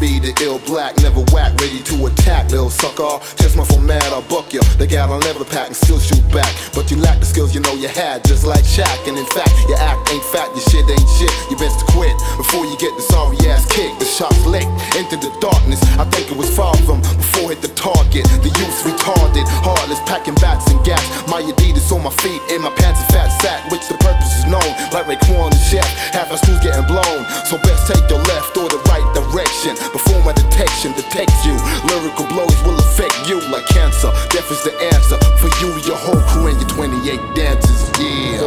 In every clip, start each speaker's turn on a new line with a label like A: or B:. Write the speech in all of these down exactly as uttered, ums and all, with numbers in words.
A: be the ill black, never whack, ready to attack, little sucker. Just my format, I'll buck you. The gal I'll never pack and still shoot back. But you lack the skills you know you had, just like Shaq. And in fact, your act ain't fat, your shit ain't shit. You best to quit before you get the sorry ass kick. The shot's licked into the darkness. I think it was far from before hit the target. The youth's retarded, heartless, packing bats and gaps. My Adidas on my feet, in my pants a fat sack, which the purpose is known. Like Raekwon the chef, half my screws getting blown. So best take your left or the right direction before my detection detects you. Lyrical blows will affect you like cancer. Death is the answer for you, your whole crew, and your twenty-eight dancers. Yeah.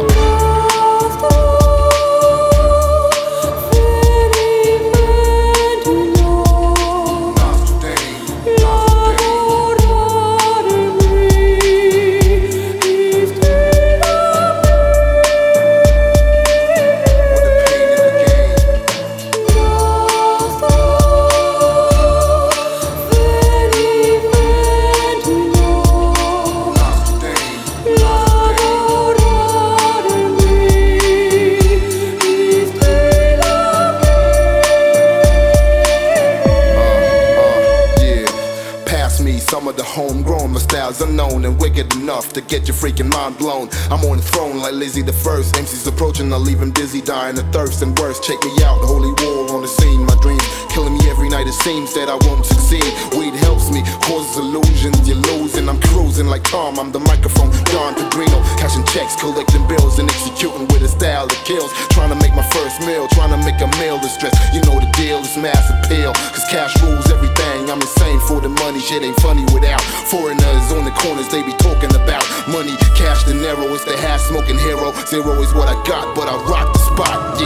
A: Some of the homegrown, my style's unknown and wicked enough to get your freaking mind blown. I'm on the throne like Lizzie the First. M C's approaching, I'll leave him dizzy, dying of thirst and worse. Check me out, the holy war on the scene. My dreams killing me every night, it seems that I won't succeed. Weed helps me, causes illusions, you're losing. I'm cruising like Tom, I'm the microphone, Don Pedrino. Cashing checks, collecting bills and executing with a style that kills. Trying to make my first meal, trying to make a meal to stress. You know the deal, it's mass appeal, cause cash rules everything. I'm insane for the money, shit ain't funny without foreigners on the corners, they be talking about money, cash, dinero. It's the hash smoking hero. Zero is what I got, but I rock the spot,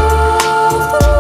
A: yeah.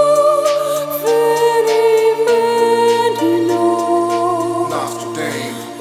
A: Dame.